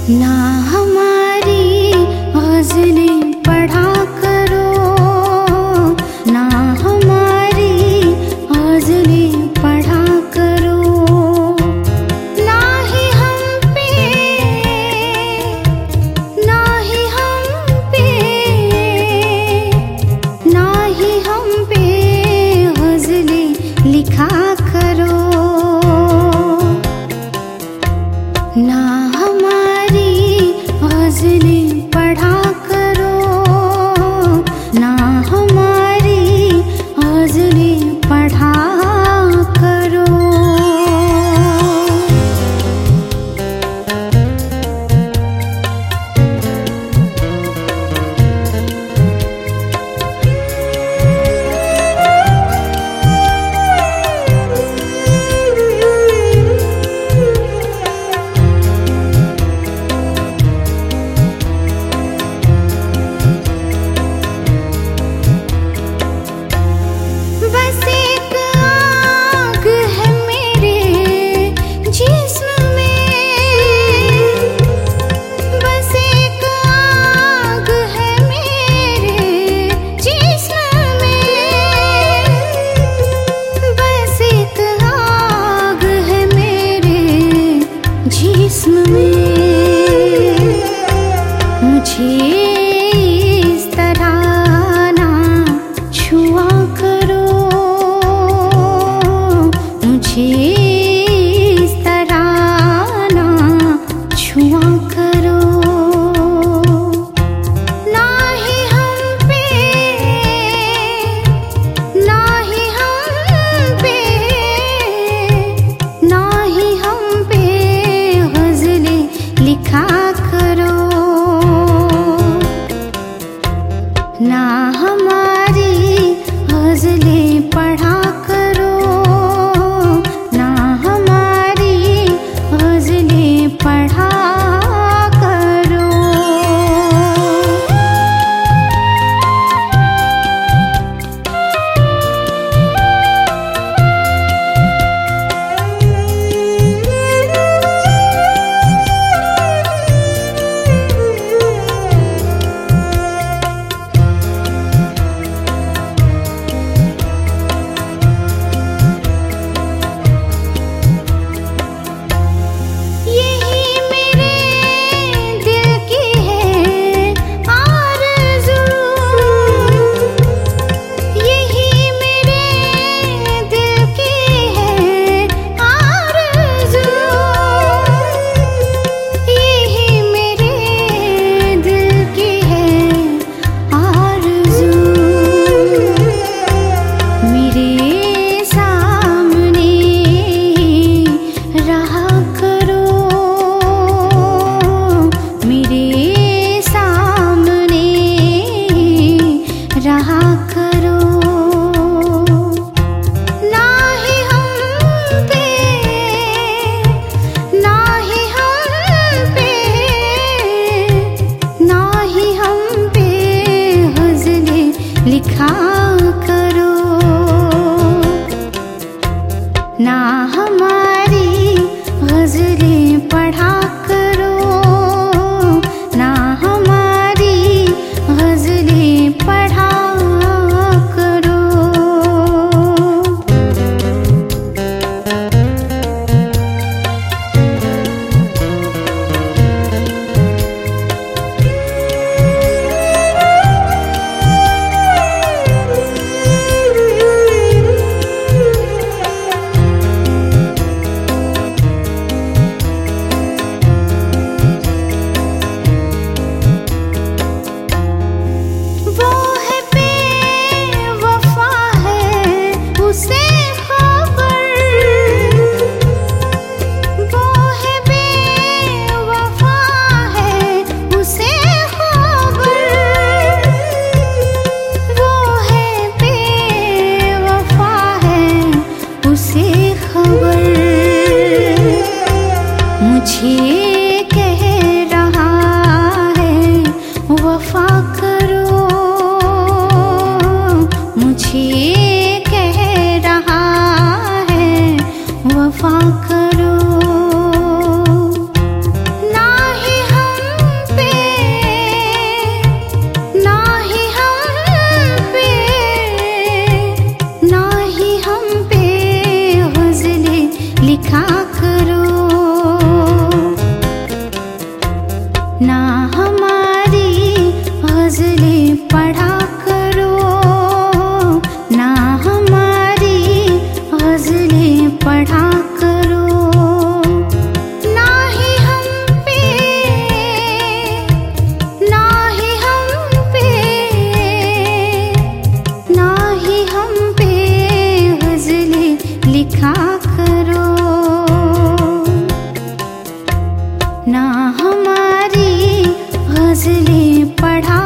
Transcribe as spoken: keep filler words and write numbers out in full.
ना हमारी गज़लें पढ़ा करो, ना हमारी गज़लें पढ़ा करो, ना ही हम पे, ना ही हम पे, ना ही हम पे गज़लें लिखा करो। ना हमारी गज़लें पढ़ा करो, ना हमारी गज़लें पढ़ा करो। मुझे इस तरह ना छुआ करो, मुझे इस तरह ना छुआ करो। ना ही हम पे, ना ही हम पे, ना ही हम पे गज़लें लिखा करो। ना हमारी गज़लें पढ़ा करो, ना हमारी गज़लें पढ़ा करो। लिखा करो। ना हमारी गज़लें पढ़ा करो, ना हमारी गज़लें पढ़ा करो। मुझे कह रहा है वफ़ा करो, मुझे कह रहा है वफ़ा करो। ना ही हमारी गज़लें पढ़ा